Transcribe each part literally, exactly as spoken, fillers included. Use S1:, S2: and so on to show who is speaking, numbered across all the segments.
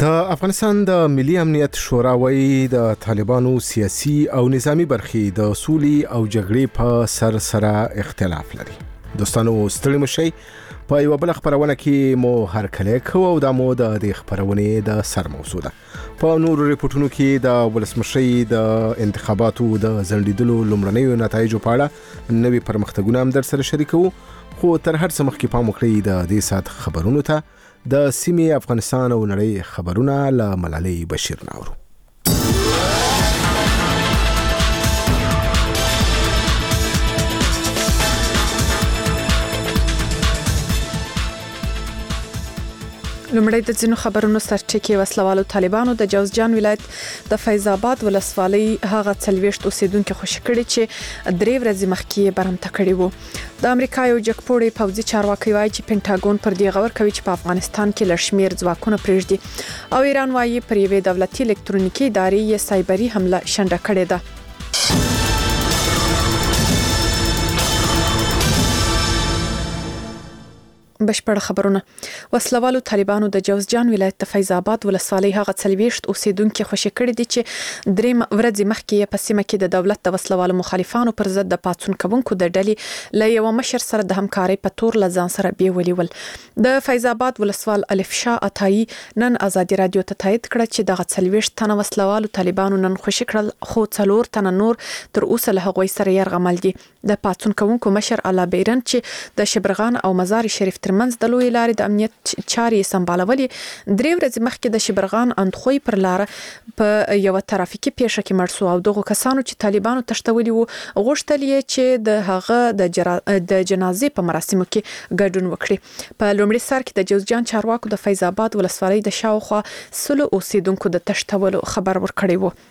S1: د افغانستان د ملي امنیت شورا وايي د طالبانو سیاسي او نظامی برخې د سولې او جګړې په سر سره اختلاف لري. دوستانو ستړي مشي په یو بل خبرونه کې مو هر کله کو او د مو د خبرونه د سر موضوع ده. په نورو ریپورتونو کې د ولسمشي د انتخاباتو د ځنډیدلو لومړنیو نتایجو په اړه نوي پرمختګونه هم در سره شریکو. خو تر هر څه مخکې پام وکړئ د دې سات خبرونو ته. د سیمې افغانستان او نړۍ خبرونه له ملالۍ بشیر ناورو.
S2: لومړی د ځینو خبرونو سرټکی وسلوالو طالبانو د جوزجان ولایت د فیض آباد ولسوالۍ هغه څلويشت اوسیدونکو خوشی کړي چې درې ورځې مخکې برمته کړي وو. د امریکا یو جګپوړی پوځي چارواکي وایي چې پینټاګون پر دې غور کوي چې په افغانستان کې لړشمیر ځواکونه پرېږدي او ایران وایي پر یوې دولتي الکترونیکي ادارې یې سایبري حمله شنډه کړې ده. بشپړ خبرونه. وسلوالو طالبانو د جوزجان ولایت د فیض آباد ولسوالۍ هغه څلويشت اوسیدونکو خوشی کړي دي چې درې ورځې مخکې په سیمه کې د دولت د وسلوالو مخالفانو پر ضد د پاتون کوونکو د ډلې له یو مشر سره د همکارۍ په تور لزان سره بیولې ول. د فیض آباد ولسوال الف شاه عطایی نن آزادي رادیو ته تایید کړ چې د څلويشت تنه وسلوالو طالبانو نن خوشی کړل خو څلور تنه نور تر اوسه له هغوی سره يرغمل دي. د پاتون کوونکو مشر الله بیرن چې د شبرغان او مزار شریف ترمنځ د لوی لارې د امنیت چارې سمبالولې درې ورځې مخکې د شبرغان اندخوی پر لار په یو ترافیکي پیښه کې مړ شو او دغه کسانو چې طالبانو تشتولي وو غوښتل یې چې د هغه د جرا... د جنازې په مراسمو کې ګډون وکړي. په لومړي سر کې د جوزجان چارواکو د فیض آباد ولسوالۍ د شاوخوا سلو اوسیدونکو د تشتولو خبر ورکړی وو.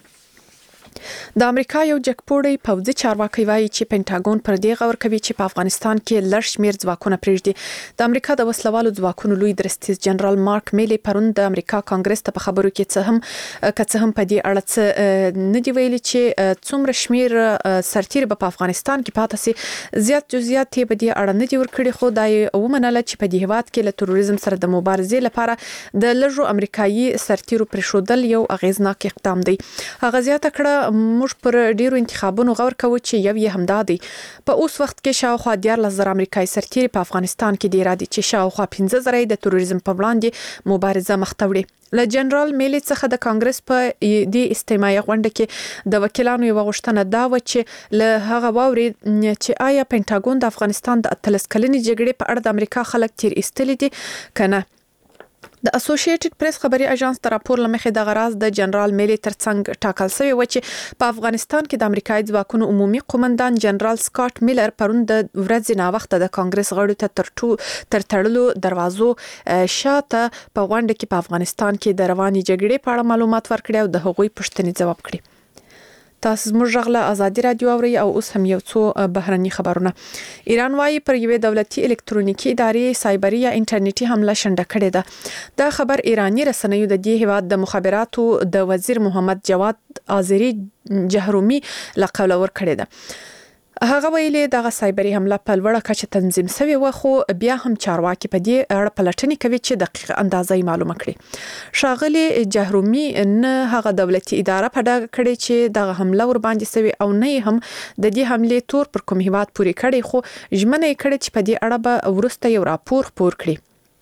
S2: د امریکا یو جګپوړی پوځي چارواکي وایي چې پینټاګون پر دې غور کوي چې په افغانستان کې لړشمیر ځواکونه پرېږدي. د امریکا د وسلوالو ځواکونو لوی درستیز جنرال مارک میلی پرون د امریکا کانګرس ته په خبرو کې څه هم کڅ هم په دې اړه څه نه دی ویلي چې څومره شمیر سرتیر په افغانستان کې پاتې سي. زیات جزئیات په دې اړه نه دی ورکړي خو دا ومنله چې په دې هواد کې له تروریزم سره د مبارزې لپاره د لږو امریکایي سرتیرو پرېښودل یو اغیزناک اقدام دی. هغه زیاته کړه موږ پر ډیرو انتخابونو غور کوو چې یو یې همدا دی. په اوس وخت کې شاوخوا دیارلس زره امریکایي سرتیري په افغانستان کې دی را دي چې شاوخوا پنځه زره د تروریزم په وړاندې مبارزه مخته وړي. له جنرال میلی څخه د کانګرس په دې استماعي غونډه کې د وکیلانو یو غوښتنه دا و چې له هغه واوري چې آیا پینټاګون د افغانستان د اتلس کلنې جګړې په اړه د امریکا خلک تیر ایستلي دي کنه. د اسوسییټډ پریس خبري اژانس تر راپور لمخې د غراز د جنرال میلی ترڅنګ ټاکل شوی و چې په افغانستان کې د امریکایي ځواکونو عمومي قومندان جنرال سکاټ میلر پرون د ورځې نا وخت د کانګرس غړو ته تر تر تړلو دروازو شاته په غونډه کې په افغانستان کې د رواني جګړې په اړه معلومات ورکړي او د هغوی پوښتنې ځواب کړي. تاسو زموږ غږ له آزادي رادیو اورئ او اوس هم یو څو بهرني خبرونه. ایران وايي پر یوې دولتي الکترونیکي ادارې سایبري یا انټرنیټي حمله شنډه کړې ده. دا خبر ایرانی رسنیو د دې هیواد د مخابراتو د وزیر محمد جواد آذری جهرومی له قوله ورکړې ده. هغه ویلي دغه سایبري حمله په لوړه کچه تنظیم شوی و خو بیا هم چارواکي په دې اړه پلټنې کوي چې دقیق اندازې معلومه کړي. شاغلي جهرومی نه هغه دولتي اداره په ډاګه کړي چې دغه حمله ور باندې شوی او نه هم د دې حمله تور پر کوم هیواد پورې کړي خو ژمنه کړي چې په دې اړه به ورسته یو راپور خپور کړي.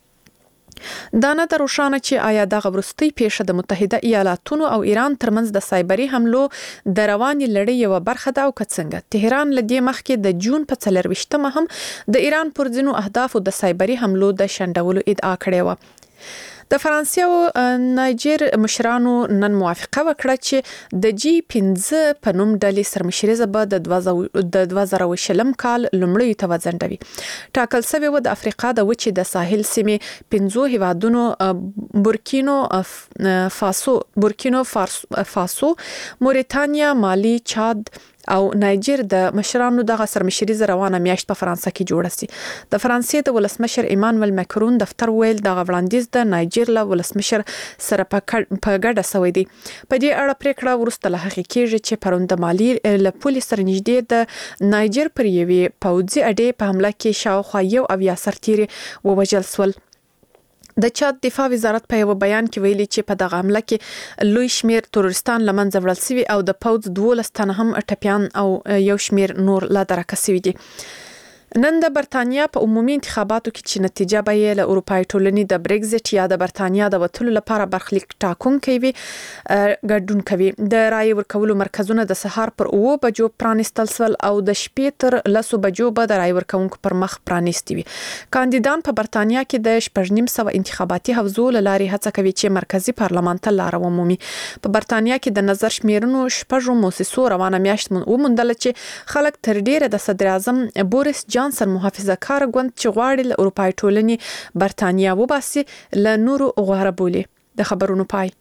S2: دا نه د روښانه چې آیا دغه وروستۍ پیښه د متحده ایالاتونو او ایران ترمنځ د سایبري حملو د رواني لړۍ یو برخه ده او که څنګه. تهران لدې مخکې د جون په څلرويشتمه هم د ایران پر ځینو اهدافو د سایبري حملو د شنډولو ادعا کړې و. د فرانسې او نایجر مشرانو نن موافقه وکړه چې د جی پنځه په نوم ډلې سرمشري به د دوه زره شلم کال لومړی ته وځنډوي. ټاکل شوی و د افریقا د وچې د ساحل سیمې پنځو هیوادونو بورکینو فاسو بورکینو فاسو موریتانیا مالی چاد او نایجر د مشرانو دغه سرمشري روانه میاشت په فرانسه کې جوړه سي. د فرانسې د ولسمشر ایمانوئل ماکرون دفتر ویل دغه وړاندیز د نایجر له ولسمشر سره په ګډه سوی دی. په دې اړه پریکړه ورسته له هغې کېږي چې پرون د مالی له پولې سره نږدې د نایجر پر یوې پوځي اډې په حمله کې شاوخوا یو اویا سرتیري ووژل شول. د چاد دفاع وزارت په یو بیان کې ویلي چې په دغه حمله کې لوی شمیر تروریستان لمنځه وړل شوي او د پوز دولس تنه هم ټپيان او یو شمیر نور لا درکه شوي دي. نن د برتانیا په عمومي انتخاباتو کې چې نتیجه به یې له اروپای ټولنې د بریگزټ یا د برتانیا د وټلو لپاره برخلیک ټاکونکي وي ګډون کوي. د رای ورکولو مرکزونه د سهار پر اوه بجو پرانیستل شول او د شپې تر لسو بجو به د رای ورکونکو پر مخ پرانیستي وي. کاندیدان په برتانیا کې د شپږ نیم سوه انتخاباتي حوزو له لارې هڅه کوي چې مرکزی پارلمان ته لار ومومي. په برتانیا کې د نظر شمیرنو شپږو موسسو روانه میاشت وموندل چې خلک تر ډیره د صدر اعظم بوریس جانسن محافظه کار ګوند چې غواړي له اروپای ټولنې برتانیا وباسي له نورو غوړه بولي. د خبرونو پای.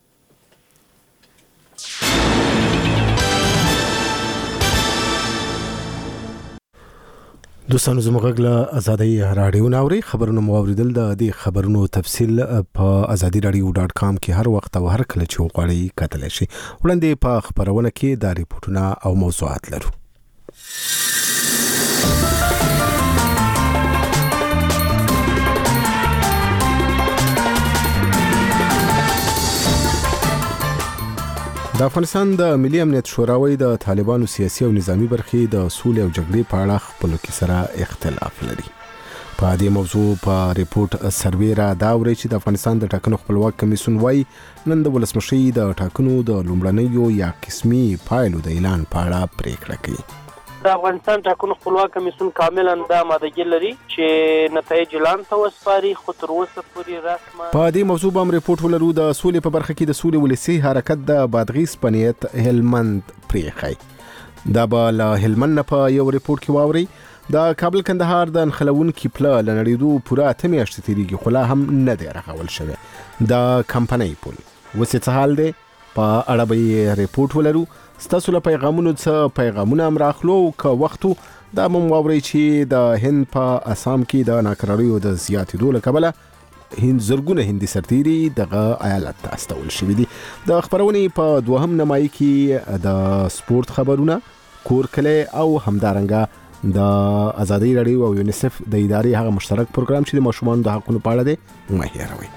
S1: دوستانو زموږ غږ له ازادي رادیو ناوري خبرونه مو اوریدل. د دې خبرونو تفصیل په ازادي رادیو ډاټ کام کې هر وخت او هر کله چې وغواړئ کتلی شئ. وړاندې په خبرونه کې دا ریپورتونه او موضوعات لرو. د افغانستان د ملي امنیت شورا د طالبانو سیاسي او نظامی برخې د سولې او جګړې په اړه خپلو کې سره اختلاف لري. په دې موضوع په ریپورت سروې را دا وري چې د افغانستان د ټاکنو خپلواک کمیسیون وايي نن د ولسمشي د ټاکنو د لومړنیو یا قسمي پایلو د اعلان په اړه پریکړه کوي.
S3: د افغانستان ټاکنو خپلواک کمیسیون کاملا د مادهګي لري چې نتایج اعلان ته وسپاري خو تر اوسه پورې رسمه.
S1: په دې موضوع باندې ریپورت ولرو. د سولې په برخه کې د سولې ولسی حرکت د بادغیس پنیت هلمند پریخي دا به له هلمند په یو ریپورت کې واوري. د کابل کندهار د انخلون کې پله لنړیدو پوره اته میاشتې تیریږي خو لا هم نه دی رغول شوی. د کمپنۍ پل وسې څه حال دی په اړه به ریپورت ولرو. ستاسو له پیغامونو څخه پیغامونه هم راخلو که وختو دا مو واورئ چې د هند په اسام کې د ناکراریو د زیاتېدو له کبله هند زرګونه هندي سرتیري دغه ایالت ته استول شوي دي. د خبرونې په دوهم نمایي کې د سپورت خبرونه کور کلی او همدارنګه د ازادي رادیو او یونیسف د ادارې هغه مشترک پروګرام چې د ماشومانو د حقونو په اړه دی مه هېروئ.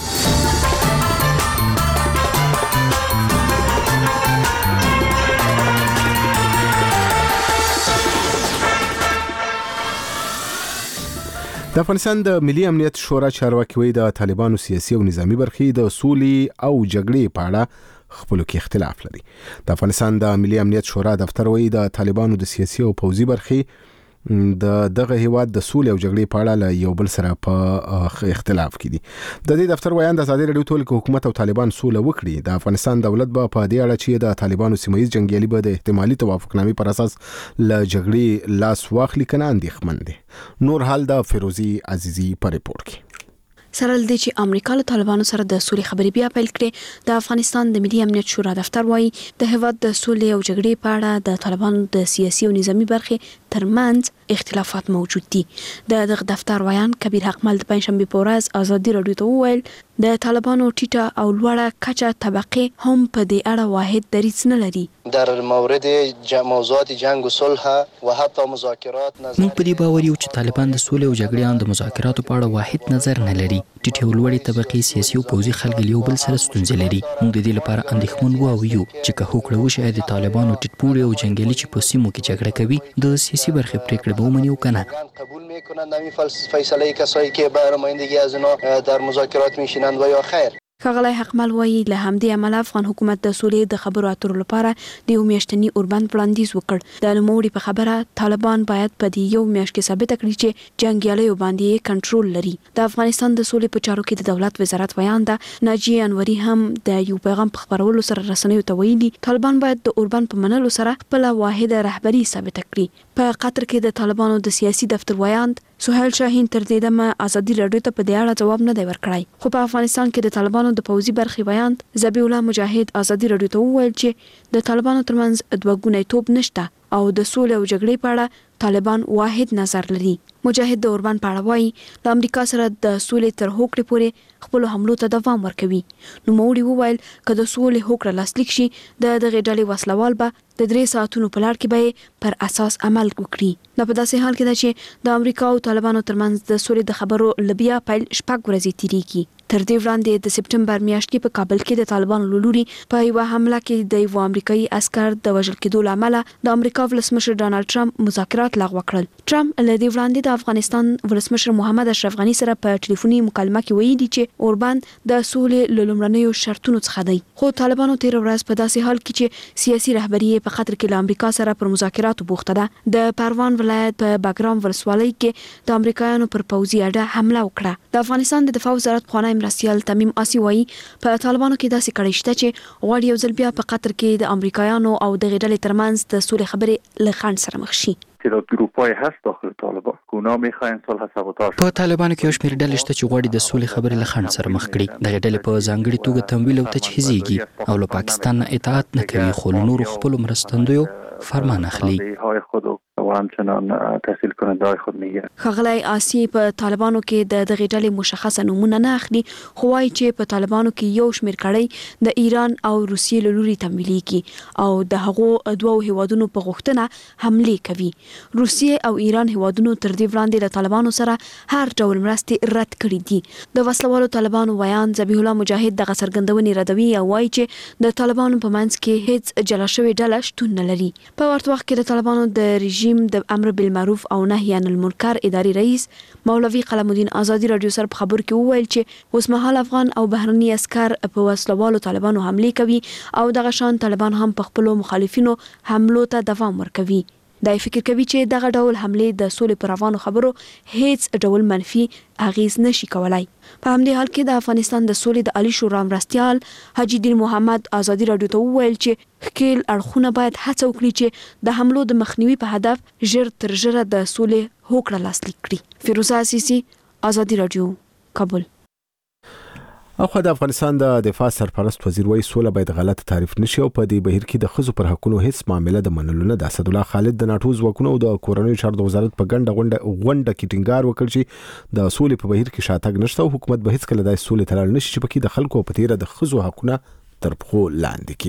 S1: د افغانستان د ملي امنیت شورا چارواکي وایي د طالبانو سیاسي او نظامی برخې د سولې او جګړې په اړه خپلو کې اختلاف لري. د افغانستان د ملي امنیت شورا دفتر وایي د طالبانو د سیاسي او پوځي برخې د دغه هیواد د سولې او جګړې په اړه له یو بل سره په اختلاف کې دي. د دې دفتر وایي د ازادي رادیو ټول حکومت او طالبان سوله وکړي. د افغانستان دولت به په دې اړه چې د طالبانو سیمایي جنگیالي به د احتمالي توافقنامې پر اساس له جګړې لاس واخلي کنه اندېښمن دي. نور حال د فیروزی عزیزی په ریپورت کې.
S4: سره لدې چې امریکا له طالبانو سره د سولې خبرې بیا پیل کړې. د افغانستان د ملي امنیت شورا دفتر وایي د هیواد د سولې او جګړې په اړه د طالبانو د سیاسي او نظامی برخې ترمنځ اختلافات موجود دي. د دغه دفتر وایان کبیر حقمل د پنځشنبه په ورځ ازادي رادیو ته وویل د طالبانو ټیټه او لوړه کچه طبقه هم په دې اړه واحد دریځ نه لري.
S5: در مورد موضوعات جنگ و صلح و حتی مذاکرات نظر
S6: موږ په دې باور یو چې طالبان د سولې او جګړې د مذاکراتو په اړه واحد نظر نه لري. ټیټه او لوړې طبقه سیاسي او پوځي خلک یو بل سره ستونزې لري. موږ د دې لپاره اندېښمن وو او یو چې که هوکړه وشي د طالبانو ټیټپوړي او جنگیالي چې په سیمو کې جګړه کوي د سیاسي برخې پریکړه به ومني او کنه
S5: قبول میکنند همین فیصله کسایی که به نمایندگی از اینا در مذاکرات میشینند و یا خیر.
S4: ښاغلی حقمل وایي له همدې امله افغان حکومت د سولې د خبرو اترو لپاره د یو میاشتني اوربند وړاندیز وکړ. د نوموړي په خبره طالبان باید په دې یو میاشت کې ثابته کړي چې جنګیالیو باندې کنټرول لري. د افغانستان د سولې په چارو کې د دولت وزارت ویان ده ناجیه انوري هم د یو پیغام په خبرولو سره رسنیو ته ویلي طالبان باید د اوربند په منلو سره خپل واحده رهبري ثابته کړي. په قطر کې د طالبانو د سیاسي دفتر ویان سهیل شاهین تر دې دمه ازادي رادیو ته په دې اړه جواب نه دی ورکړی. خو په افغانستان کې د طالبانو د پوځي برخې ویان ذبیح الله مجاهد ازادي رادیو ته وویل چې د طالبانو ترمنځ دوه ګونی توپ نشته او د سولې او جګړې په اړه طالبان واحد نظر لري. مجاهد د اوربند په اړه وایي د امریکا سره د سولې تر هوکړې پورې خپل حملو ته دوام ورکوي. نو موړي وویل که د سولې هوکړه لاسلیک شي د دغه ډلې وسلوال به د درې ساعتونو په لړ کې به پر اساس عمل وکړي. دا په داسې حال کې ده چې د امریکا او طالبانو ترمنځ د سولې د خبرو لبیا پیل شپږ ورځې تیریږي. تر دې وړاندې د سپټمبر میاشت کې په کابل کې د طالبانو له لوري په یوه حمله کې د یو امریکایي عسکر د وژل کېدو له امله د امریکا ولسمشر ډانلډ ټرمپ مذاکرات لغوه کړل. ټرمپ له دې وړاندې د افغانستان ولسمشر محمد اشرف غني سره په ټلیفوني مکالمه کې ویلي چې اوربان د سولې له لومړنیو شرطونو څخه دی. خو طالبانو تیر ورځ په داسې حال کې چې سیاسي رهبري په خطر کې له امریکا سره پر مذاکراتو بوخته ده، د پروان ولایت په باګرام ولسوالۍ کې د امریکایانو پر پوځي اډه حمله وکړه. د افغانستان د دفاع وزارت پخوانی مرستیال تمیم آسی وایي په طالبانو کې داسې کړی شته چې غواړي یو ځل بیا په قطر کې د امریکایانو او د غډلې ترمنځ د سولې خبرې له خنډ سره مخ شي.
S7: تعداد گروه‌های هست داخل طالبان که اونا میخواین صلح سابوتاژ.
S6: په طالبانو کې یو شمېر ډلې شته چې غواړي د سولې خبرې له خنډ سره مخ کړي. دغه ډلې په ځانګړي توګه تمویل او تجهیزیږي او له پاکستان نه اطاعت نه کوي، خو له نورو خپلو مرستندویو فرمان اخلي.
S7: و همچنان تحصیل کننده های خود میگیرن.
S4: ښاغلی آسی په طالبانو کې د دغه ډلې مشخصه نمونه نه اخلي، خو وايي چې په طالبانو کې یو شمېر کړۍ د ایران او روسیې له لوري تمویلېږي او د هغو دوو هیوادونو په غوښتنه حملې کوي. روسیې او ایران هیوادونو تر دې وړاندې له طالبانو سره هر ډول مرستې رد کړي دي. د وسلوالو طالبانو ویان ذبیح الله مجاهد دغه څرګندونې ردوي او وايي چې د طالبانو په منځ کې هیڅ جلا شوې ډله شتون نه لري. په ورته وخت کې د طالبانو د رژیم د امر بالمعروف او نهي عن المنکر اداري رئیس مولوي قلم الدین آزادي رادیو سره په خبر کې وویل چې اوس مهال افغان او بهرني عسكر په وسلوالو طالبانو حمله کوي او دغه شان طالبان هم په خپل مخالفینو حملو ته دوام ورکوي. دا فکر کوي چې دغه ډول حمله د سولې پر روانو خبرو هیڅ ډول منفي اغیز نشي کولای. په همدې حال کې د افغانستان د سولې د عالی شورا مرستیال حاجی دین محمد آزادي رادیو ته وویل چې ښکیل اړخونه باید هڅه وکړي چې د حملو د مخنیوي په هدف ژر تر ژره د سولې هوکړه لاسلیک کړي. فیروزه عزیزی، آزادي رادیو، کابل.
S1: اخو د افغانستان د دفاع سرپرست وزیر وایي سوله باید غلط تعریف نشي او په دې بهیر کې د ښځو پر حقونو هیڅ معامله د منلو نه ده. اسد الله خالد د ناټو ځواکونو او د کورنیو چارو د وزارت په ګڼه غونډه غونډه کې ټینګار وکړ چې د سولې په بهیر کې شاتګ نشته او حکومت به هیڅ کله د سولې تړل نشي چې پکې د خلکو په تیره د ښځو حقونه تر پخو لاندې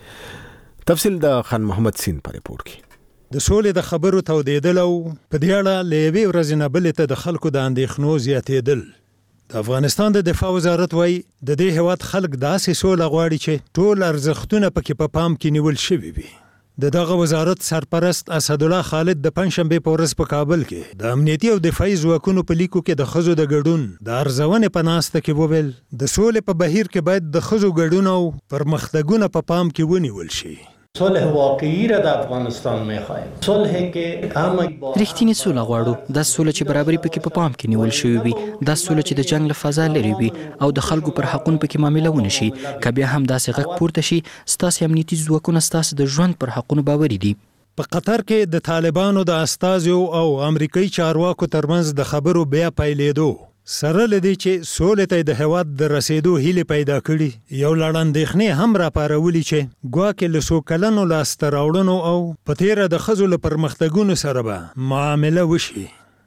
S1: کیږي. تفصیل د خان محمد سین په ریپورت کې.
S8: د سولې د خبرو تودېدل او په دې اړه له یوې ورځې نه بلې ته د خلکو د اندېښنو زیاتېدل. د افغانستان د دفاع وزارت وایي د دې هیواد خلک داسې سوله غواړي چې ټول ارزښتونه پکې په پام کې نیول شوي وي. د دغه وزارت سرپرست اسد الله خالد د پنځشنبې په ورځ په کابل کې د امنیتي او دفاعي ځواکونو په لیکو کې د ښځو د ګډون د ارزونې په ناسته کې وویل د سولې په بهیر کې باید د ښځو ګډون او پرمختګونه په پام کې ونیول شي.
S9: صلح واقعی را در افغانستان می‌خوایم. صلحی که همه
S6: رښتینی سوله غواړو. دا سوله چې برابري پکې په پام کې نیول شوی وي، دا سوله چې د جنگ له فضا لري وي او د خلکو پر حقونو پکې معامله ونه شي. که بیا هم داسې غږ پورته شي ستاسو امنیتي ځواکونه ستاسو د ژوند پر حقونو باوري دي.
S8: په قطر کې د طالبانو د استازو او امریکایي چارواکو ترمنځ د خبرو بیا پیلېدو سره لدی چې سولې ته د هواد د رسیدو هیله پیدا کړي. یو لړندېخنې هم را پارولي چې ګواکې له څو کلونو لاسته راوړنو او په تیره د ښځو له پرمختګونو سره به معامله وشي.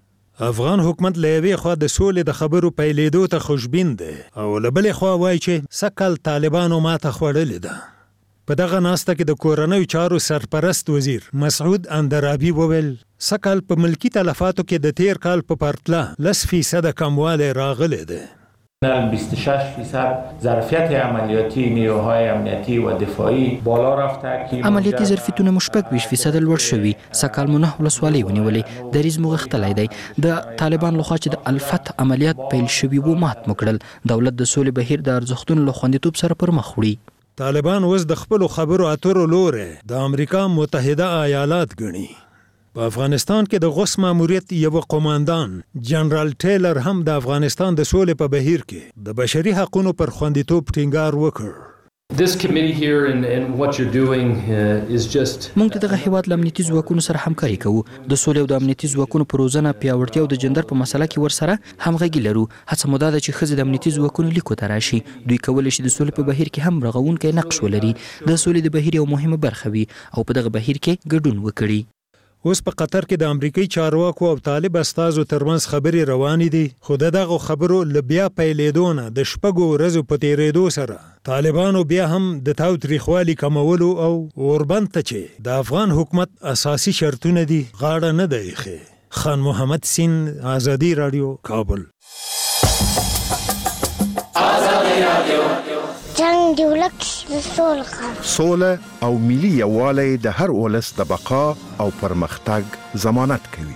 S8: افغان حکومت له یوې خوا د سولې د خبرو پیلېدو ته خوشبین دی او له بلې خوا وایي چې سږ کال طالبانو ماته خوړلې ده. په دغه ناسته کې د کورنیو چارو سرپرست وزیر مسعود اندرابي وویل سږ کال په ملکي تلفاتو کې د تیر کال په پرتله لس فیصده کموالی راغلی دی.
S9: بیست و شش فیصد ظرفیت عملیاتی نیروهای امنیتی و دفاعی بالا رفته.
S6: عملیاتی ظرفیتونه مو شپږ ویشت فیصد لوړ شوي. سږ کال مو نهه ولسوالۍ ونیولې. دریځ مو غښتلی دی. د طالبان لخوا چې د الفت عملیات پیل شوي وو مات مو کړل. دولت د سولې بهیر د ارزښتونو له خوندیتوب سره پر مخ وړي.
S8: طالبان اوس د خپلو خبرو اترو لوري د امریکا متحده ایالات ګڼي. په افغانستان کې د غوث ماموریت یو قوماندان جنرال ټیلر هم د افغانستان د سولې په بهیر کې د بشري حقوقو پر خوندیتوب ټینګار وکړ.
S10: This committee here and, and what you're doing uh, is just
S6: موږ دغه هیواد له امنیتي ځواکونو سره همکاري کوو. د سولې او د امنیتي ځواکونو په روزنه، پیاوړتیا او د جندر په مسله کې ورسره همغږي لرو. هڅه مو دا ده چې ښځې د امنیتي ځواکونو لیکو ته راشي. دوی کولی شي د سولې په بهیر کې هم رغونکی نقش ولري، د سولې د بهیر یو مهمه برخه وي او په دغه بهیر کې ګډون وکړي.
S8: اوس په قطر کې د امریکایي چارواکو او طالب استازو ترمنځ خبرې روانې دي، خو د دغه خبرو له بیا پیلېدو نه د شپږو ورځو په تېرېدو سره طالبانو بیا هم د تاوتریخوالي کمولو او اوربند ته چې د افغان حکومت اساسي شرطونه دي غاړه نه دی ایښې. خان محمد سین، آزادي رادیو، کابل.
S11: جنگ دی ولک سوله
S12: سوله او ملي یووالی د هر ولس د بقا او پرمختګ ضمانت کوي.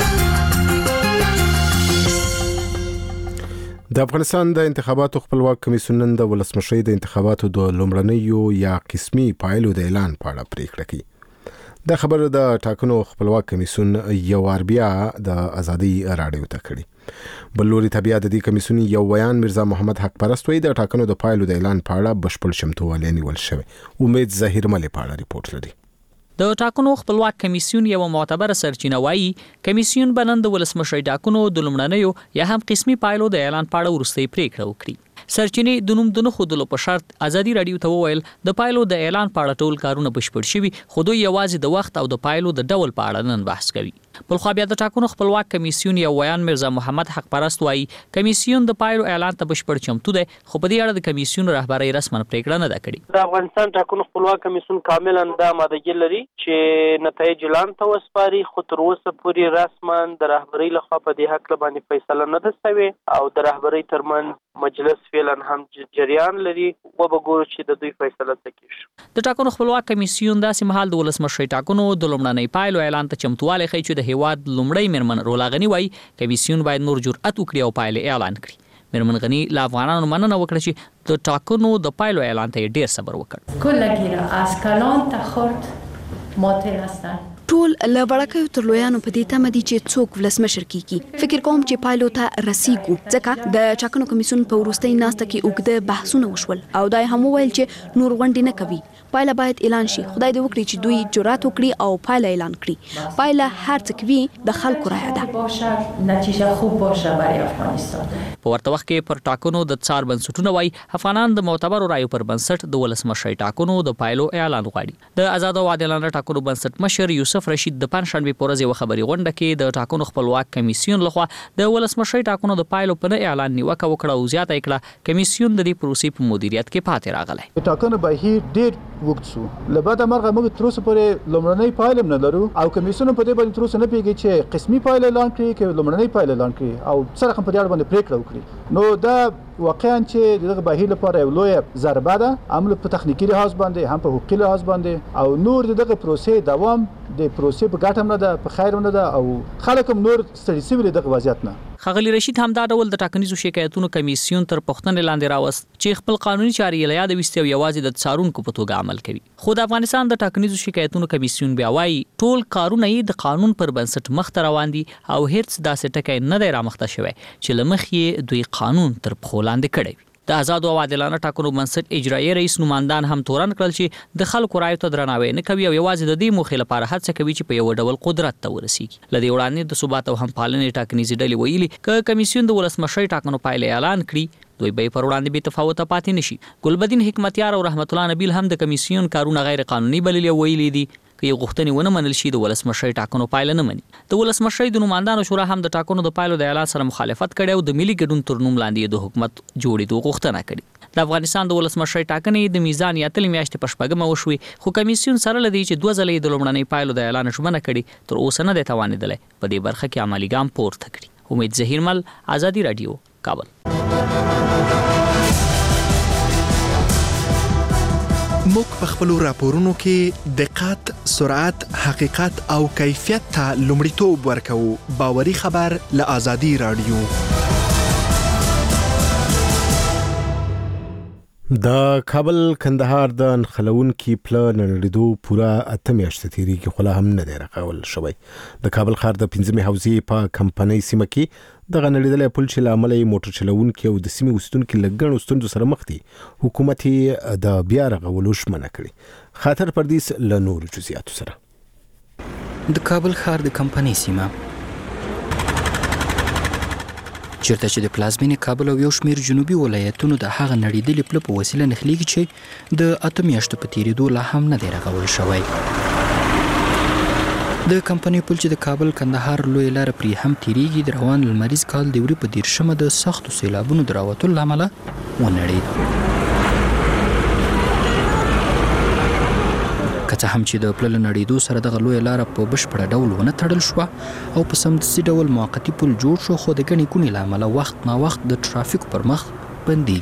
S1: د افغانستان د انتخاباتو خپلواک کمیسیون نن د ولسمشرۍ د انتخاباتو د لومړنیو یا قسمي پایلو د اعلان په اړه پریکړه کوي. د خبر د ټاکنو خپلواک کمیسیون یو وار بیا د ازادي راډیو ته کړی. بل لوري تبعیا د دې کمیسیون یو ویان میرزا محمد حق پرست وی د ټاکنو د پایلو د اعلان په اړه بشپړ چمتووالی نیول شوی. امید ظاهر ملي په اړه ریپورت لري.
S13: د ټاکنو خپلواک کمیسیون یو معتبر سرچینه وایي کمیسیون بنند ولسمشرۍ ټاکنو د لومړنیو یا هم قسمي پایلو د اعلان په اړه وروستۍ پریکړه وکړي. سرچینې د نوم د نه ښودلو په شرط ازادي راډیو ته وویل د پایلو د اعلان په اړه ټول کارونه بشپړ شوي، خو دوی یوازې د وخت او د پایلو د ډول په اړه نن بحث کوي. بلخوا بیا د ټاکنو خپلواک کمیسیون یو ویان میرزا محمد حق پرست وایي کمیسیون د پایلو اعلان ته بشپړ چمتو دی، خو په دې اړه د کمیسیون رهبرۍ رسما پریکړه نه ده کړې.
S3: د افغانستان ټاکنو خپلواک کمیسیون کاملا دا مادهګي لري چې نتایج اعلان ته وسپاري، خو تر اوسه پورې رسما د رهبرۍ لخوا په دې حق باندې فیصله نه ده شوې او د رهبرۍ ترمنځ مجلس فعلا هم جریان لري. و به ګورو چې د دوی فیصله څه کیږي.
S13: د ټاکنو خپلواک کمیسیون داسې مهال د ولسمشرۍ ټاکنو د لومړنۍ پایلو اعلان ته چمتووالی ښیي چې د هیواد لومړی میرمن رولا غني وایي کمیسیون باید نور جرأت وکړي او پایلې اعلان کړي. میرمن غني له افغانانو مننه وکړه چې د ټاکنو د پایلو اعلان ته ډیر صبر وکړ.
S14: کلگی را از کلان تا خورد ماتل هستن.
S4: ټول له وړکیو تر لویانو په دې تمه دي چې څوک ولسمشر کیږي. فکر کوم چې پایلو ته رسیږو ځکه د ټاکنو کمیسیون په وروستۍ ناسته کې اوږده بحثونه وشول او دای هم وویل چې نور غونډې نه کوي. پایله باید اعلان شي. خدای دې وکړي چې دوی جرأت وکړي او پایله اعلان کړي. پایله هر څه کوي د خلکو رایه ده.
S14: باشه نتیجه خوب باشه برای افغانستان.
S13: په ورته وخت کې پر ټاکنو د څار بنسټونه وایي افغانان د معتبرو رایو پر بنسټ د ولسمشرۍ ټاکنو د پایلو اعلان غواړي. د آزاد او عادلانه ټاکنو بنسټ مشر یوسف رشید د پنځشنبه په ورځ یو خبري غونډه کې د ټاکنو خپلواک کمیسیون لخوا د ولسمشرۍ ټاکنو د پایلو په اعلان نیوکه وکړه او زیاته کړه کمیسیون د دې پروسې په مدیریت کې پاتې راغلی.
S15: ټاکنو بهیر ډیر وخت شو لبعد مرغه موږ تر اوسه پورې لومړنۍ پایله نه لرو او کمیسیون په دې باندې تر اوسه نه پیږي چې قسمي پایله اعلان کړي کې لومړنۍ پایله اعلان کړي او سره هم په دې اړه باندې پریکړه وکړي. نو دا واقعا چې دغه بهیر لپاره یو لوی ضربه ده، هم په تخنیکی لحاظ باندې هم په حقوقي لحاظ باندې او نور دغه پروسې دوام د پروسې په ګټه نه ده، په خیر نه ده او خلک هم نور ستړي شوي دغه وضعیت نه.
S13: ښاغلي رشید هم دا ډول د ټاکنیزو شکایتونو کمیسیون تر پوښتنې لاندې راوست چې خپل قانوني چارې یې له یاده ویستې او یوازې د څارونکو په توګه عمل کوي. خو د افغانستان د ټاکنیزو شکایتونو کمیسیون بیا وایي ټول کارونه یې د قانون پر بنسټ مخته روان دي او هیڅ داسې ټکی نه دی رامخته شوی چې له مخې یې دوی قانون تر پښو لاندې کړی وي. د آزاد او عادلانه ټاکنو بنسټ اجرایي رئیس نوماندان هم تورن کړل چې د خلکو رایو ته درناوی نه کوي او یوازې د دې موخې لپاره هڅه کوي چې په یو ډول قدرت ته ورسیږي. له دې وړاندې د ثبات او همپالنې ټاکنیزې ډلې ویلي که کمیسیون د ولسمشرۍ ټاکنو پایلې اعلان کړي دوی به پر وړاندې بې تفاوته پاتې نشي. ګلبدین حکمتیار او رحمت الله نبیل هم د کمیسیون کارونه غیر قانوني بللي او ویلي دي که یو غوښتنې ونه منل شي د ولسمشرۍ ټاکنو پایله نه مني. د ولسمشرۍ د نوماندانو شورا هم د ټاکنو د پایلو د اعلان سره مخالفت کړی او د ملي ګډون تر نوم لاندې د حکومت جوړېدو غوښتنه کړې. د افغانستان د ولسمشرۍ ټاکنې د میزان یا تل میاشتې په شپږمه وشوې خو کمیسیون سره لدی چې دوه ځلې د لومړنۍ پایلو د اعلان ژمنه کړې تر اوسه نه دی توانېدلی په دې برخه کې عملي ګام پورته کړي. امید ظهیرمل، آزادي راډیو، کابل.
S12: موږ په خپلو راپورونو کې دقت، سرعت، حقیقت او کیفیت ته لومړیتوب ورکوو. باوري خبر له آزادي راډیو.
S1: د کابل کندهار د نښلونکي پله نړېدو پوره اته میاشتې تېرېږي خو لا هم نه دی رغول شوی. د کابل ښار د پنځمې حوزې په کمپنۍ سیمه کې دغه نړېدلی پل چې له امله یې موټر چلوونکي او د سیمې اوسېدونکي له ګڼو ستونزو سره مخ دي، حکومت یې د بیا رغولو ژمنه کړې. خاطر پردیس له نورو جزئیاتو سره.
S6: د کابل ښار د کمپنۍ سیمه چیرته چې د پلازمینې کابل او یو شمېر جنوبي ولایتونو د هغه نړېدلي پله په وسیله نښلېږي چې د اته میاشتو په تېرېدو لا هم نه دی رغول شوی. د کمپنۍ پل چې د کابل کندهار لویه لاره پرې هم تېرېږي د روان لمریز کال د وړي په دېرشمه د سختو سیلابونو د راوتلو له امله ونړېد. که څه هم چې د پله له نړېدو سره دغه لویه لاره په بشپړه ډول ونه تړل شوه او په سمدستي ډول موقتي پل جوړ شو، خو د ګڼې ګوڼې له امله وخت ناوخت د ټرافیکو پر مخ بندېږي.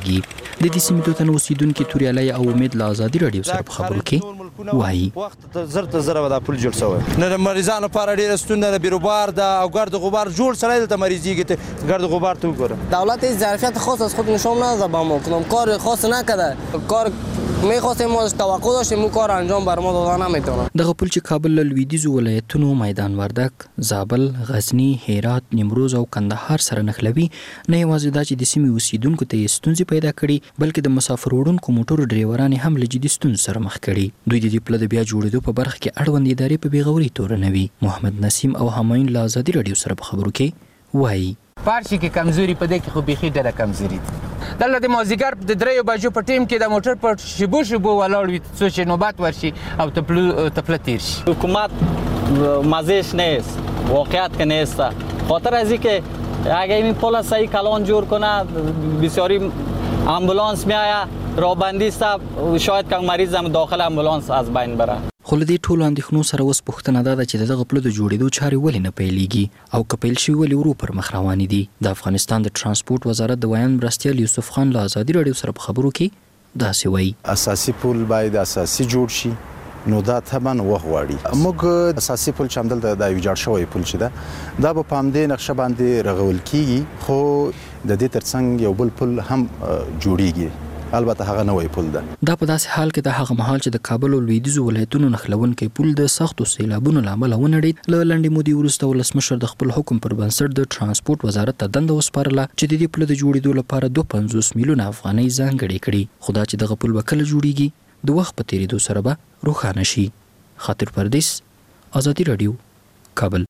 S6: د دې سیمې د وطن اوسیدونکي توریالی او امید له ازادي راډیو سره په خبرو کې وایي
S16: وخت زر تر زر دا پل جوړ شوی نه د مریضانو لپاره ډېره ستونزه ده بیروبار ده او ګرد غبار جوړ سړی دلته مریضیږي ته ګرد غبار ته وګوره
S17: دولت هیچ ظرفیت خاص از خود نشان نداده به ما کنم کار خاص نکرده کار می‌خواستیم ما توقع داشتیم اون کار انجام بر ما دادن نمیتونه
S6: دغه پل چې کابل له لویدیځو ولایتونو میدان وردک زابل غزنی هرات نیمروز او کندهار سره نښلوي نه یوازې دا چې د سیمې اوسیدونکو ته یې ستونزې پیدا کړي بلکې د مسافر وړونکو موټرو ډریوران هم له جدي ستونزو سره مخ کړي دوی د دې پله د بیا جوړېدو په برخه کې اړوند ادارې په بېغوري تورنوي محمد نسیم او همایون له ازادي راډیو سره په خبرو کې وایي
S18: پارشي کې کمزوري په دې کې خو بیخي ډېره کمزوري ده دلته د مازدیګر د دریو بجو په ټیم کې د موټر په شیبو شیبو ولاړ وي څو چې نوبت ورشي او تپله تیر شي
S19: حکومت مزهش نیست واقعیت که نیست خاطر از اینکه اگه این پل صحیح کلان جور کنه بسیاری امبولانس میآید رابندی است شاید که مریض هم داخل امبولانس از بین بره
S6: خو له دې ټولو اندېښنو سره اوس پوښتنه دا ده چې د دغه پله د جوړېدو چارې ولې نه پیلېږي او که پیل شوي ولې ورو پر مخ روانې دي د افغانستان د ترانسپورټ وزارت د ویاند مرستیال یوسف خان له ازادي راډیو سره په خبرو کې داسې وایي
S20: اساسي پل باید اساسي جوړ شي نو دا طبعا وخت غواړي موږ اساسي پل چې همدلته دا ویجاړ شوی پل چې ده دا به په همدې نقشه باندې رغول کیږي خو د دې ترڅنګ یو بل پل هم جوړیږي البته هغه نوې پل ده
S6: دا په داسې حال کې د هغه مهال چې د کابل او لویدیځو ولایتونو نښلونکی پل د سختو سیلابونو له امله ونړېد له لنډې مودې وروسته ولسمشر د خپل حکم پر بنسټ د ترانسپورټ وزارت ته دنده وسپارله چې د دې پله د جوړېدو لپاره دوه پنځوس میلیونه افغانۍ ځانګړې کړي خو دا چې دغه پل به کله جوړیږي د وخت په تېرېدو سره به روښانه شي خاطر پردیس ازادي راډیو کابل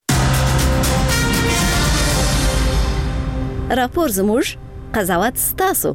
S21: راپور زموږ قضاوت ستاسو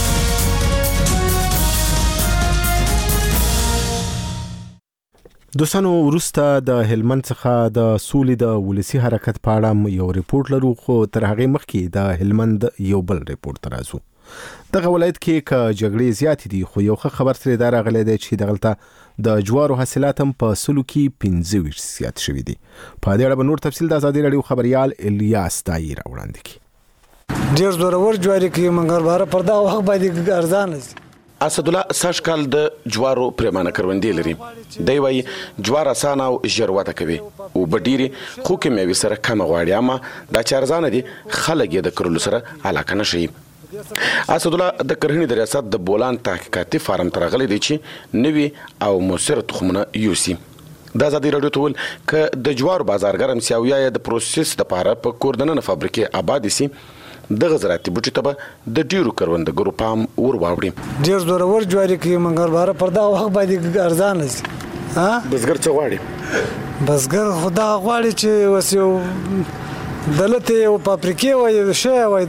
S1: دوستانو وروسته د هلمند څخه د سولې د ولسی حرکت په اړه یو ریپورت لرو خو تر هغه مخکې د هلمند یو بل ریپورت راځو دغه ولایت کې ک جګړې زیات دي خو یو خبر ترې دا راغلی دی چې دغلته د جوارو حاصلات هم په سلو کې پنځه ویشت زیات شوي دي په دې اړه به نور تفصیل د ازادي راډیو خبريال الیاس دای راوړاندې کړي
S22: ډیر زورور جواری کې منګر بار پر دا وخت باندې ارزان دي
S23: اسد الله ساشکال د جوارو پرمانه کروندې لري دی وای جوار اسانه او ژروته کوي او بډيري خو کې مې وسره کم غواړي اما دا چارزانه دي خلک د کرلو سره علاقه نشي اسد الله د کرهنی د ریاست د بولان تحقیقاتي فارم ترغلي دي چې نوي او موثر تخمونه یوسي د ازادي راډیو ټول ک د جوار بازارګرم سیاویا د پروسس د پاره په کوردننه فابریکې آباد سي د غزراتي بوټي ته د ډیرو کروندګرو پام ور واوړي
S22: ډیر زورور جواری کې منګر بار پر دا وخت باندې ارزان دي ها
S23: بزګر څه غواړي
S22: بزګر خدا غواړي چې وسیو دلته او پاپریکې وای شی وای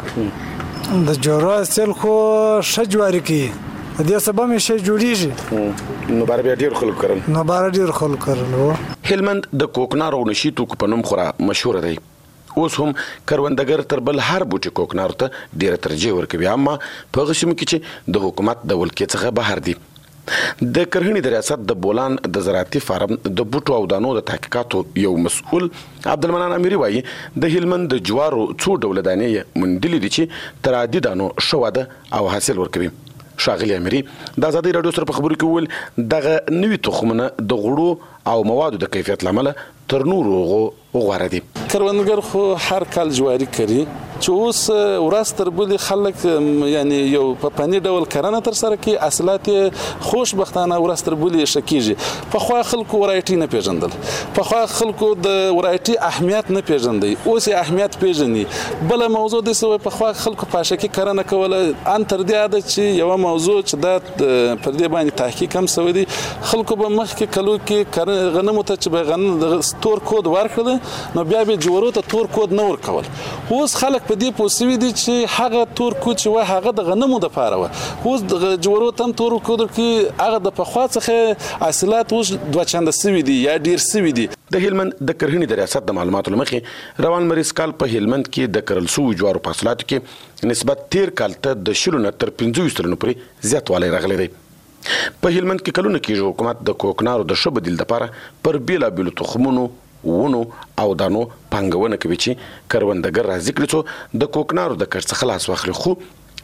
S22: دلته د جوړا سل خو شجواري کې د سبا مې شی جوړیږي
S23: نو بار بیا ډیر خلک کړل
S22: نو بار ډیر خلک کړل
S23: هلمند د کوکنارو نشي تو په نوم خورا مشهور دی اوس هم کروندګر تر بل هر بوټي کوکنار ته ډیره ترجیح ورکوي اما په غشم کې چې د حکومت د ولکې څخه بهر دي د کرهنی د ریاست د بولان د زراعتي فارم د بوټو او دانو د تحقیقاتو یو مسؤل عبدالمنان اميري وایي د هلمند د جوارو څو ډول دانې مندلې دي چې تر عادي دانو شواده او حاصل ورکوي شاغلی اميري د ازادي راډیو سره په خبرو کې ول دغه نوي تخمونه د غړو او موادو د کیفیت لامل تر نورو غوړه دي
S24: کروندګر خو هر کال جواری کوي چې اوس ورستر بلی خلک یعنی یو په پنی ډول کرنه تر سره کې اصلات خوشبختانه ورستر بلی شکیږي په خو خلکو ورایټی نه پیژندل په خو خلکو د ورایټی اهمیت نه پیژندي اوس اهمیت پیژني بل موضوع د سوې په خو خلکو په شکی کرنه کوله ان تر دې عادت چې یو موضوع چې د پر دې باندې تحقیق هم سوي خلکو به مخ کې کلو کې غنمو ته چې به غنم د تور کود ورکړل نو بیا به جوړو ته تور کود نه ورکول اوس خلک په دې پوسوي دي چې هغه تور کود چې وای هغه د غنمو د پاره و اوس د جوړو تم تور کود کې هغه د پخوا څخه حاصلات اوس دوه چنده سوي دي یا ډیر سوي دي
S23: د هلمند د کرهنی د ریاست د معلوماتو لمخې روان مریض کال په هلمند کې د کرل سو جوارو حاصلاتو کې نسبت تیر کال ته د شلو نه تر پنځه ویشت سلنو پورې زیاتوالی راغلی دی په هلمند کې کلونه کېږي حکومت د کوکنارو د ښه بدیل لپاره پر بیلابیلو تخمونو ونو او دانو پانګونه کوي چې کروندګر راځي کړي څو د کوکنارو د کښت څخه خلاص واخلي خو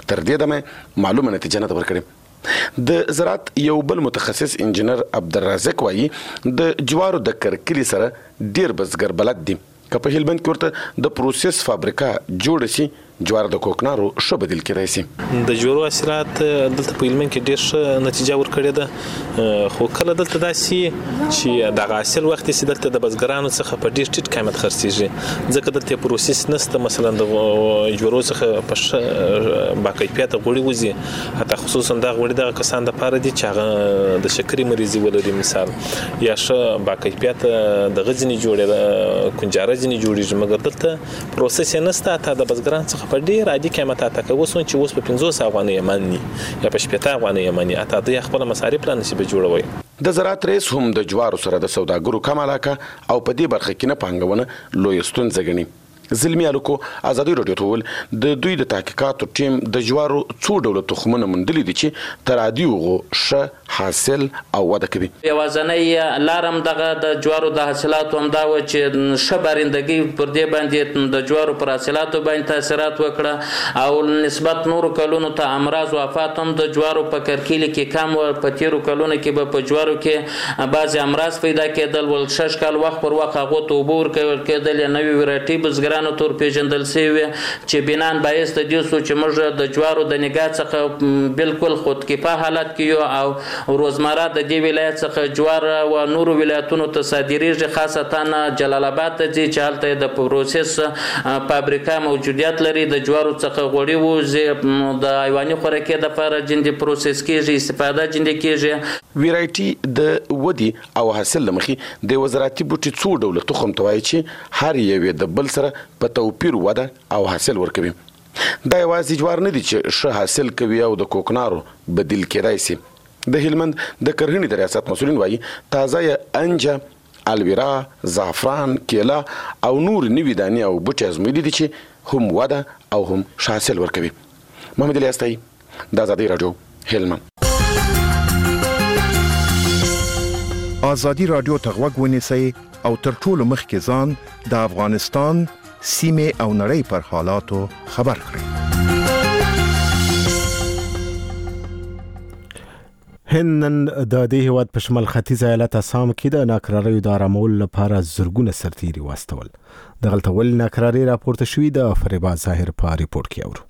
S23: تر دې دمه معلومه نتیجه نه ورکړې. د زراعت یو بل متخصص انجینر عبدالرزاق وایي د جوارو د کرکلي سره ډیر بزګر بلد دي که په هلمند کې ورته د پروسس فابریکه جوړ شي جوار د کوکنارو ښه بدیل کېدای شي.
S2: د جوارو حاصلات دلته په هلمند کې ډېر ښه نتیجه ورکړې ده، خو کله دلته داسې چې دغه حاصل وخت چې دلته د بزګرانو څخه په ډېر ټیټ قیمت خرڅېږي ځکه دلته پروسس نشته. مثلا د جوارو څخه په ښه باکیفیته غوړي وځي، حتی خصوصا دغه غوړي دغه کسان دپاره دي چې هغه د شکرې مریضي ولري مثال، یا ښه باکیفیته دغه ځینې جوړې کنجاره ځینې جوړېږي، مګر دلته پروسس یې نشته. حتی د بزګرانو څخه په ډېر عادي قیمت اته کوي چې اوس په پنځوس افغانۍ مني یا په شپېته افغانۍ مني، اته دوی خپل مصارف لا نشي به جوړوي.
S23: د زراعت رئیس هم د جوارو سره د سوداګرو کم علاقه او په دې برخه کې نه پانګونه لوی ستونزه ګڼي. زلمی الکو ازادي رادیو ته ول د دوی د تحقیقاتو ټیم د جوارو څو ډول تخمونه موندلي دي چې تر عادي وغو ښه حاصل او وده کوي.
S5: یوازنۍ لارم دغه د جوارو د حاصلاتو هم دا و چې ښه بارندګي پر دې باندې د جوارو پر حاصلاتو باندې تاثیرات وکړه او نسبت نورو کلونو ته امراض او آفات هم د جوارو په کرکیلي کې کم و. په تیرو کلونو کې به په جوارو کې بعضې امراض پیدا کېدل، ول شش کال وخت پر وخت هغو ته اوبه ورکول کېدل، یا نوې وراټي بزګران تور پیژندل شوی چې بنان باعث د دې سو چې موږ د جوارو د نگاه څخه بالکل خودکفا حالت کې یو او روزمره د دې ولایت څخه جوار او نورو ولایتونو ته صادریږي، خاصتا جلال آباد ته چې هلته د پروسس فابریکه موجودیت لري. د جوارو څخه غوړي وځي د حیواني خوراکي لپاره جندي پروسس کېږي، استفاده جندي کېږي.
S23: ویرایټي د ودی او حاصل لمخې د وزارتي بوټي څو ډول تخم توای چې هر یو د بل سره په توپیر وده او حاصل ورکوي. دا یوازې جوار نه دي چې ښه حاصل کوي او د کوکنارو بدیل کېدای شي. د هلمند د کرهڼې د ریاست مسؤلین وایي تازه انجه، الویرا، زعفران، کیله او نور نوي دانې او بوټي ازمویلي دي چې هم وده او هم ښه حاصل ورکوي. محمد الیاستایي، د ازادي راډیو، هلمند.
S7: ازادي راډیو ته غوږ ونیسئ او تر ټولو مخکې ځان د افغانستان سیمې او نړۍ پر حالاتو خبر کړئ.
S1: هند نن د دې هیواد په شمال ختیځ ایالت اسام کې د ناکراریو د آرامولو لپاره زرګونه سرتیري واستول. د غلطول ناکراری راپورته شوې د فریبا ظاهر په ریپورت کې اورو.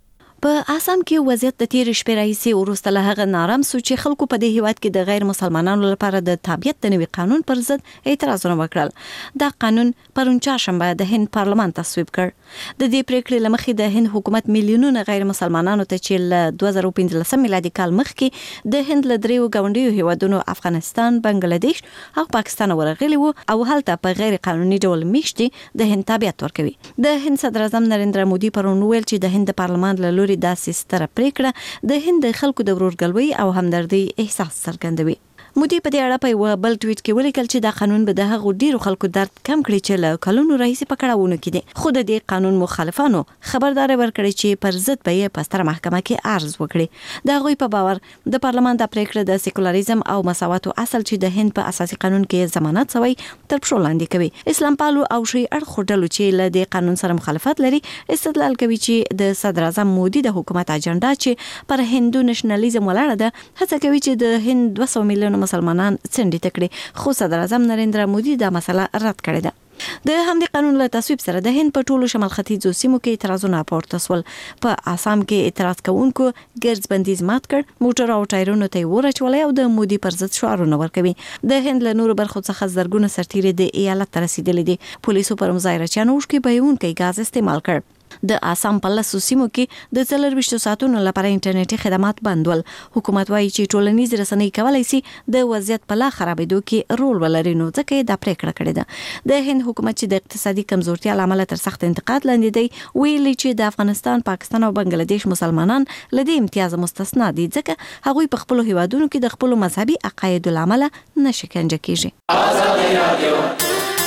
S21: په آسام کې وضعیت د تیر شپې راهیسې وروسته له هغه نارام سو چې خلکو په دې هیواد کې د غیر مسلمانانو لپاره د تابعیت د نوي قانون پر ضد اعتراضونه وکړل. دا قانون پرون چهارشنبه د هند پارلمان تصویب کړ. د دې پریکړې لمخې د هند حکومت میلیونونه غیر مسلمانانو ته چې له دوه زره پنځلسم میلادي کال مخکې د هند له دریو ګاونډیو هیوادونو افغانستان، بنگلاديش او پاکستان ورغلي وو او هلته په غیر قانوني ډول میشتي د هند تابعیت ورکوي. د هند صدر اعظم نریندرا مودي پرون ویل چې د هند پارلمان له لوري داسې ستره پریکړه د هند خلکو د ورورګلوي او همدردي احساس څرګندوي. مودي په دې اړه په یو بل ټویټ کې ولیکل چې دا قانون به د هغو ډیرو خلکو درد کم کړي چې له کلونو راهیسې په کړهونو کې دي. خو د دې قانون مخالفانو خبرداري ورکړې چې پر ضد به یې په ستره محکمه کې عرض وکړي. د هغوی په باور د پارلمان د پریکړه د سیکولریزم او مساواتو اصل چې د هند په اساسي قانون کې ضمانت شوی تر پښو لاندې کوي. اسلام پالو او شی اړخ ډلو چې له دې قانون سره مخالفت لري استدلال کوي چې د صدر اعظم مودي د حکومت اجنډا چې پر هندو نېشنلیزم ولاړه ده هڅه کوي چې د هند دوه سوه میلیونه مسلمانان څنډې تکړي. خو صدر اعظم نریندرا مودي دا مسله رد کړې ده. د همدې قانون له تصویب سره د هند په ټولو شمال ختیځو سیمو کې اعتراضونه پورته شول. په آسام کې اعتراض کوونکو ګرځ بندیز مات کړ، موټر او ټایرونو ته ورچولې او د مودي پر ضد شعارونه ورکوي. د هند له نورو برخو څخه زرګونه سرتیري د ایالت ته رسیدلي دي. پولیسو پر مظاهرچیانو کې بهونکی غاز استعمال کړ. د آسام په لسو سیمو کې د څلرویشتو ساعتونو لپاره انټرنیټي خدمات بند ول. حکومت وایي چې ټولنیز رسنۍ کولای شي د وضعیت په لا خرابېدو کې رول ولري، نو ځکه یې دا پریکړه کړې ده. د هند حکومت چې د اقتصادي کمزورتیا له امله تر سخت انتقاد لاندې دی ویلي چې د افغانستان، پاکستان او بنگلاديش مسلمانان له دې امتیاز مستثنا دي ځکه هغوی په خپل هیوادونو کې د خپل مذهبي عقایدو له امله نه شکنجه کیږي. ازادي رادیو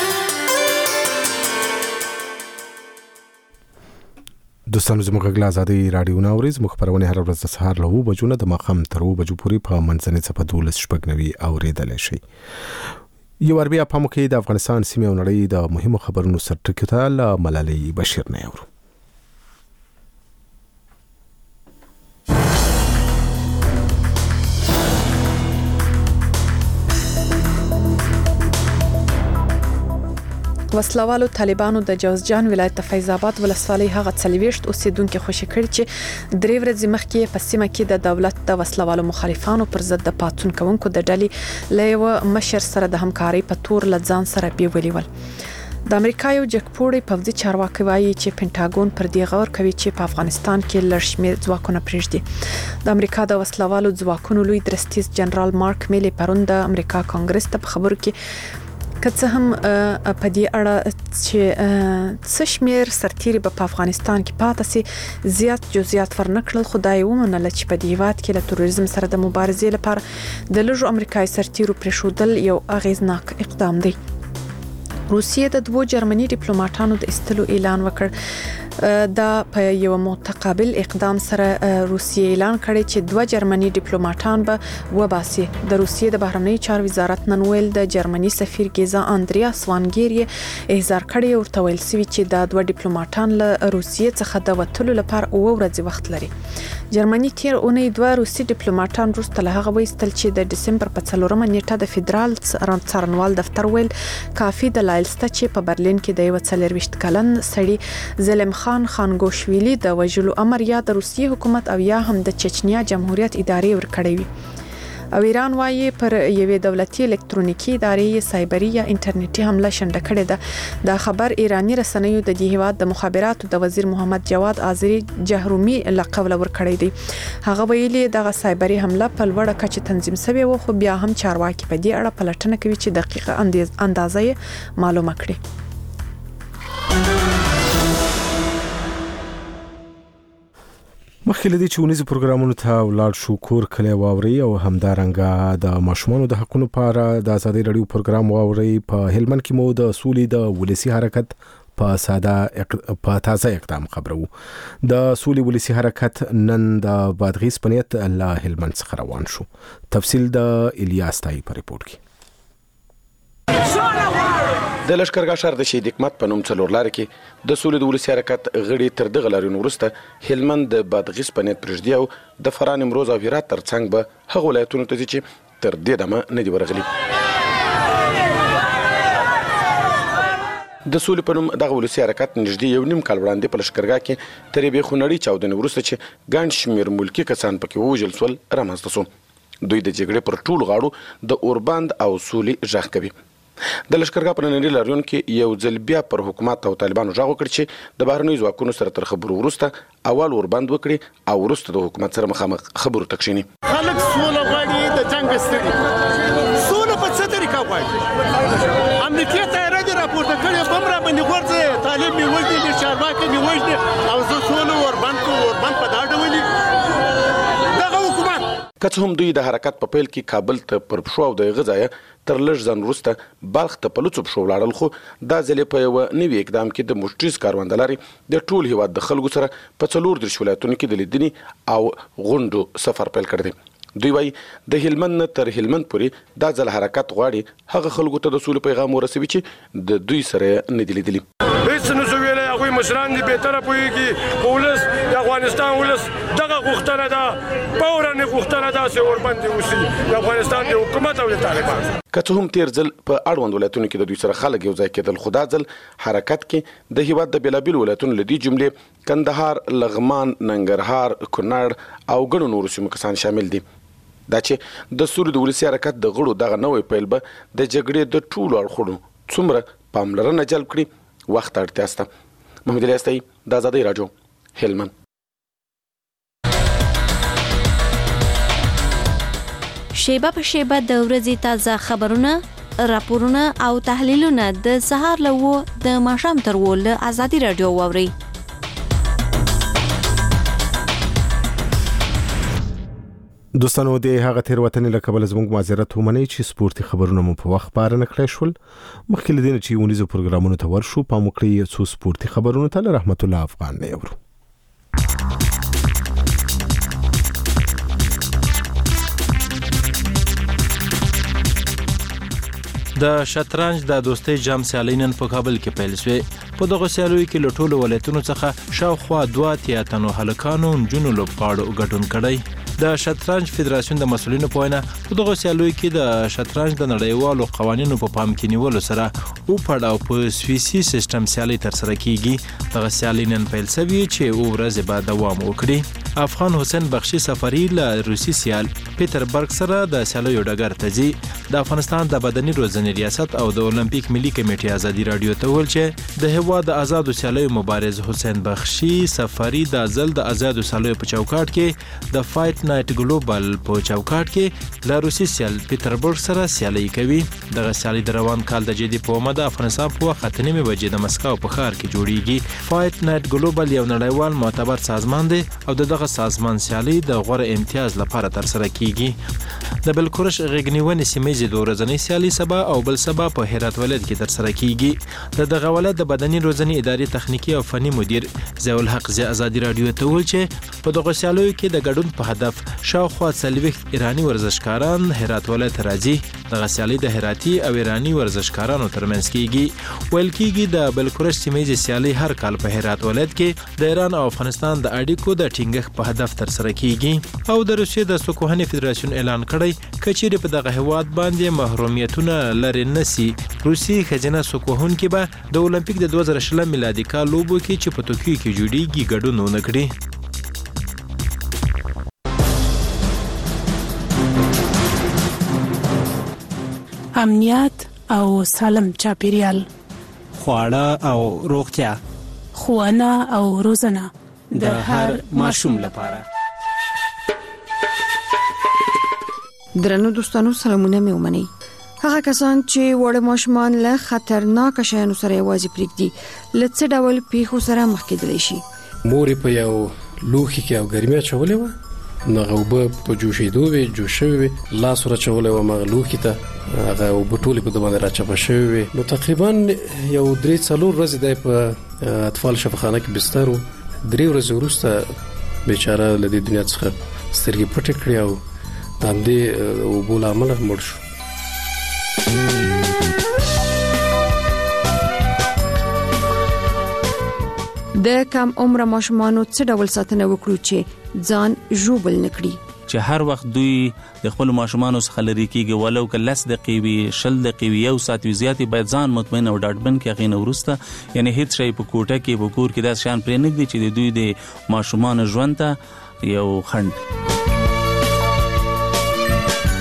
S1: دوستانو زموږ غږ ازادي راډیو ناوري زموږ خبرونه هر ورځ د سهار له اوه بجو نه د ماښام تر اوه بجو پورې په منځنۍ څپه دولس شپږ نوي اورېدلی شئ. یو ور بیا په موږ کې د افغانستان سیمې او نړۍ د مهمو خبرونو سرټکو ته له ملالۍ بشیر نه اورو.
S8: وسلوالو طالبانو د جوزجان ولایت فیض آباد ولسوالۍ هغه څلويشت اوسیدونکو خوشي کړي چې درې ورځې مخکې په سیمه کې د دولت د وسلوالو مخالفانو پر ضد د پاتون کوونکو د ډلې له یو مشر سره د همکارۍ په تور لځان سره بیولول. د امریکا یو جګپوړی پوځي چارواکي وایي چې پینټاګون پر دې غور کوي چې په افغانستان کې لږ شمېر ځواکونه پرېږدي. د امریکا د وسلوالو ځواکونو لوی درستیز جنرال مارک میلی پرون د امریکا کانګرس ته په خبرو کې که څه هم په دې اړه چې څه شمېر سرتیري به په افغانستان کې پاتې سي زیات جزئیات ورنکړل، خو دا یې ومنله چې په دې هیواد کې له تروریزم سره د مبارزې لپاره د لږو امریکایي سرتیرو پرېښودل یو اغیزناک اقدام دی. روسیې د دوو جرمني ډیپلوماټانو د ایستلو اعلان وکړ. دا په یو متقابل اقدام سره روسیې اعلان کړی چې دوه جرمني ډیپلوماټان به وباسي. د روسیې د بهرنیو چارو وزارت نن ویل د جرمني سفیر ګیزا اندریاس وانګیر احضار کړی، ورته ویل سوي چې دا دوه ډیپلوماټان له روسیې څخه د وټلو لپاره اوه ورځې وخت لري. جرمني تیر اونۍ دوه روسي ډیپلوماټان وروسته له هغه وایستل چې د ډسمبر په څلورمه نیټه د فدرال څارنوال دفتر ویل کافي د لایلسته چې په برلین کې د یو څلورویشت کلن سړي ظلم خان خانګوشویلی د وژلو امر یا د روسي حکومت او یا هم د چچنیا جمهوریت ادارې ورکړی وي. او ایران وايي پر یوې دولتي الکترونیکي ادارې سایبري یا انټرنیټي حمله شنډه کړې ده. دا خبر ایرانی رسنیو د دې هیواد د مخابراتو د وزیر محمد جواد آذری جهرومی لقب ورکړی دی. هغه ویلي دغه سایبري حمله په لوړه کچه تنظیم شوې و، خو بیا هم چارواکي په دې اړه پلټنه کوي چې دقیقه اندازه یې معلومه کړي.
S1: مخکې له دې چې ونیزو پروګرامونو ته ولاړ شو، کور کلی واوري او همدارنګه د ماشومانو د حقونو لپاره د ازادي رادیو پروګرام واوري. په هلمند کې مو د سولې د ولسی حرکت په ساده اق... په تازه اقدام خبرو. د سولې ولسی حرکت نن د بادغیس په نیت له هلمند څخه روان شو. تفصیل د الیاس تای په ریپورت کې.
S23: د لشکرګاه ښار د شهید حکمت په نوم څلور لارې کې د سولې د ولسي حرکت غړي تر دغه لاریون وروسته هلمند د بادغیس په نیت پرېږدي او د فراه، نیمروز او هرات تر څنګ به هغو ولایتونو ته ځي چې تر دې دمه نه دي ورغلي. د سولې په نوم دغه ولسي حرکت نږدې یو نیم کال وړاندې په لشکرګاه کې تر یوې خونړۍ چاودنې وروسته چې ګڼ شمېر ملکي کسان پکې ووژل شول رامنځته شو. دوی د جګړې پر ټولو غاړو د اوربند او سولې غږ کوي. د لشکرګاه په ننني لاریون کې یو ځل بیا پر حکومت او طالبانو غږ وکړ چې د بهرنیو ځواکونو سره تر خبرو وروسته اول اوربند وکړي او وروسته د حکومت سره مخامخ خبرو ته کښیني.
S9: خلک سوله غواړي، د جنګ ستړي سوله په څه طریقه غواړي. امنیتي تیاره دې راپورته کړې، بم را باندې غورځي، طالب مې وژني، د چارواکي مې وژني او زه سوله اوربند کوم. اوربند په دا ډول دغه حکومت
S23: که څه هم دوی د حرکت په پیل کې کابل ته پر پښو او د هغه ځایه تر لږ ځنډ وروسته بلخ ته په لوڅو پښو ولاړل، خو دا ځل په یوه نوي اقدام کې د موټریز کاروان د لارې د ټول هیواد د خلکو سره په څلور دېرش ولایتونو کې د لیدنې او غونډو سفر پیل کړی دی. دوی وایي د هلمند نه تر هلمند پورې دا ځل حرکت غواړي هغه خلکو ته د سولې پیغام ورسوي چې د دوی سره نه دي لیدلي.
S10: هیڅ نشو ویلی، هغوی مشران دي بهتره پوهېږي. خو ولس د افغانستان ولس دغه غوښتنه ده، فوراً یې غوښتنه ده چې اوربند دې وشي د افغانستان د حکومت او د طالبان.
S23: که څه هم تیر ځل په اړوند ولایتونو کې د دوی سره خلک یو ځای کېدل، خو دا ځل حرکت کې د هیواد د بېلابېلو ولایتونو له دې جملې کندهار، لغمان، ننګرهار، کونړ او ګڼو نورو سیمو کسان شامل دي. دا چې د سولې د ولسي حرکت د غړو دغه نوی پیل به د جګړې د ټولو اړخونو څومره پاملرنه جلب کړي وخت اړتیا شته. محمد الیاس تای، د ازادۍ راډیو، هلمند.
S21: شیبه په شیبه د ورځې تازه خبرونه، راپورونه او تحلیلونه د سهار له وو د ماښام تر وو له ازادي راډیو واورئ.
S1: دوستانو د هغه تیروتنې له کبله زموږ معذرت ومنئ چې سپورتي خبرونه مو په وخت پاره نه کړای شول. مخکې له دې نه چې ونیزو پروګرامونو ته ورشو، پام وکړئ څو سپورتي خبرونه ته له رحمت الله افغان نه اورو.
S11: د شطرنج د دوستۍ جام سیالۍ نن په کابل کې پیل شوې. په دغه سیالیو کې له ټولو ولایتونو څخه شاوخوا دوه اتیا تنو هلکانو نجونو لوبغاړو ګډون کړی. د شطرنج فدراسیون د مسولینو په وینا په دغه سیالیو کې د شطرنج د نړیوالو قوانینو په پام کې نیولو سره او پړاو په سویسي سیستم سیالي تر سره کیږي. دغه سیالي نن پیل شوی چې او ورځ به دوام وکړي. افغان حسین بخشي سفری له روسي سیال پیټربرګ سره د سیالیو ډګر ته ځي. د افغانستان د بدني روزنې ریاست او د اولمپیک ملي کمیټې ازادي رادیو ته ویل چې د هیواد د آزادو سیالیو مبارز حسین بخشي سفری د ځل د آزادو سیالیو په چوکاټ کې د فایټ نایټ ګلوبل په چوکاټ کې له روسي سیال پیټربرګ سره سیالي کوي. دغه سیالي د روان کال د جدي په اومه د افغانستان په وخت اته نیمه بجې د مسکو په ښار کې جوړیږي. فایټ نایټ ګلوبل یو نړیوال معتبر سازمان دی او دغه سازمان سیالي د غوړه امتیاز لپاره تر سره کیږي. د بلکورش غږنیونې سیمې د ورځنۍ سیالي سبا او بل سبا په هرات ولایت کې تر سره کیږي. د دغه ولایت د بدني روزنې ادارې تخنیکی او فني مدیر ضیاء الحق زی ازادي رادیو ته ویل چې په دغه سیالیو کې د ګډون په هدف شاوخوا څلوېښت ایرانی ورزشکاران هرات ولایت راځي. دغه سیالي د هراتي او ایرانی ورزشکارانو ترمنځ کیږي. ویل کیږي د بلکورش سیمې سیالي هر کال په هرات ولایت کې د ایران او افغانستان د اړیکو د ټینګښت په هدف تر سره کیږي. او د روسیې د سکوهنې فدراسیون اعلان کړی کچېرې په دغه هیواد باندې محرومیتونه لري نسی روسي خزینه سکوهونکي به د اولمپیک د دوه زره شل میلادي کال لوبو کې چې په توکیو کې جوړیږي ګډون ونه کړي.
S3: امنیت او سالم چاپیریال،
S4: خواړه او روغتیا،
S3: ښوونه او روزنه
S4: د هر ماشوم لپاره.
S14: درنو دوستانو سلامونه مې ومنئ. هغه کسان چې وړ ماشومان له خطرناک شیانو سره یوازې پرېږدي له څه ډول پیښو سره مخ کېدلی شي.
S15: مورې په یو لوښي کې او ګرمي اچولې وه، هغه اوبه په جوشېدو وې، جوش شوې وې، لاس ور اچولی وم هغه لوښي ته، هغه اوبه ټولې په ده باندې راچپه شوې وې. نو تقریبا یو درې څلور ورځې دی په اطفال شفاخانه کې بستر و. درې ورځې وروسته بیچاره له دې دنیا څخه سترګې پټې کړې او د همدې اوبو له امله مړ شو.
S14: د کم عمره ماشومانو څه ډول ساتنه وکړو چې ځان ژوبل نه کړي؟
S25: چې هر وخت دوی د خپل ماشومانو څخه لري کېږي، ولو که لس دقیقې وي، شل دقیقې وي، یو ساعت وي، زیاتې باید ځان مطمئن او ډاډمن کړي. هغې نه وروسته یعنې هېڅ شی په کوټه کې په کور کې داسې شیان پرېنږدي چې د دوی د ماشومانو ژوند ته یو خنډ